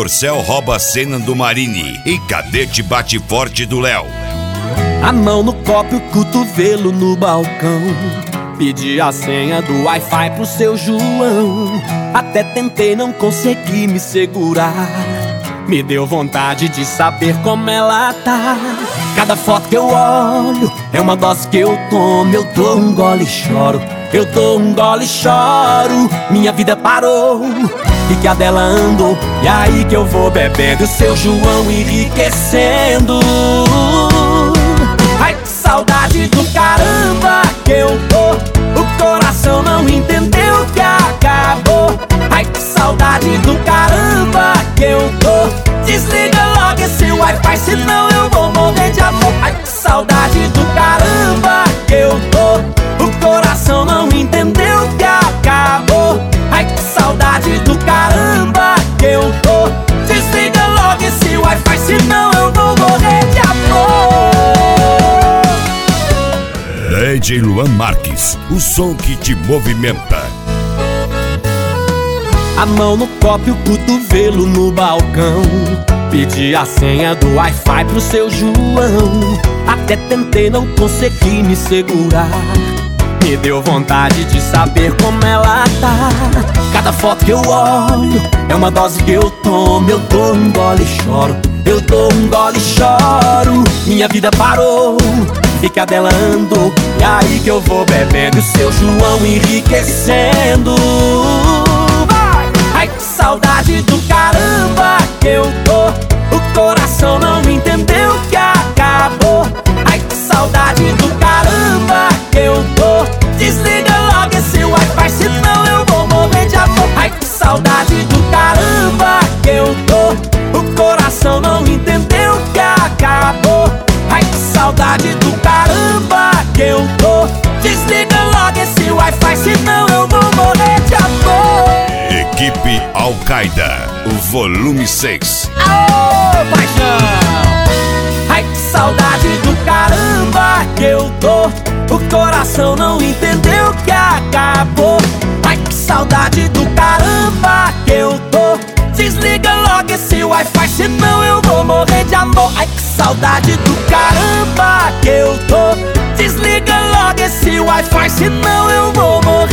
Porcel rouba a cena do Marini e Cadete bate forte do Léo. A mão no copo e o cotovelo no balcão. Pedi a senha do Wi-Fi pro seu João. Até tentei, não consegui me segurar. Me deu vontade de saber como ela tá. Cada foto que eu olho é uma dose que eu tomo. Eu dou um gole e choro, eu dou um gole e choro. Minha vida parou e que a dela andou. E aí que eu vou bebendo o seu João enriquecendo. Ai, que saudade do caramba que eu tô. O coração não entendeu que acabou. Ai, que saudade do caramba que eu tô. Desliga logo esse Wi-Fi, senão eu vou morrer de amor. Ai, que saudade do caramba que eu tô. O coração não entendeu que acabou. Ai, que saudade do caramba que eu tô. Desliga logo esse Wi-Fi, senão eu vou morrer de amor. DJ Luan Marques, o som que te movimenta. A mão no copo e o cotovelo no balcão. Pedi a senha do Wi-Fi pro seu João. Até tentei, não consegui me segurar. Me deu vontade de saber como ela tá. Cada foto que eu olho é uma dose que eu tomo. Eu dou um gole e choro, eu dou um gole e choro. Minha vida parou e que a dela andou. E aí que eu vou bebendo o seu João enriquecendo. Ai, que saudade do caramba que eu tô. O coração não entendeu que acabou. Ai, que saudade do caramba que eu tô. Desliga logo esse Wi-Fi, senão eu vou morrer de amor. Ai, que saudade do caramba que eu tô. O coração não entendeu que acabou. Ai, que saudade do caramba que eu tô. Desliga logo esse Wi-Fi, senão eu vou morrer de amor. Equipe Al-Qaeda, o volume 6. Aô, paixão! Ai, que saudade do caramba que eu tô. O coração não entendeu que acabou. Ai, que saudade do caramba que eu tô. Desliga logo esse Wi-Fi, senão eu vou morrer de amor. Ai, que saudade do caramba que eu tô. Desliga logo esse Wi-Fi, senão eu vou morrer.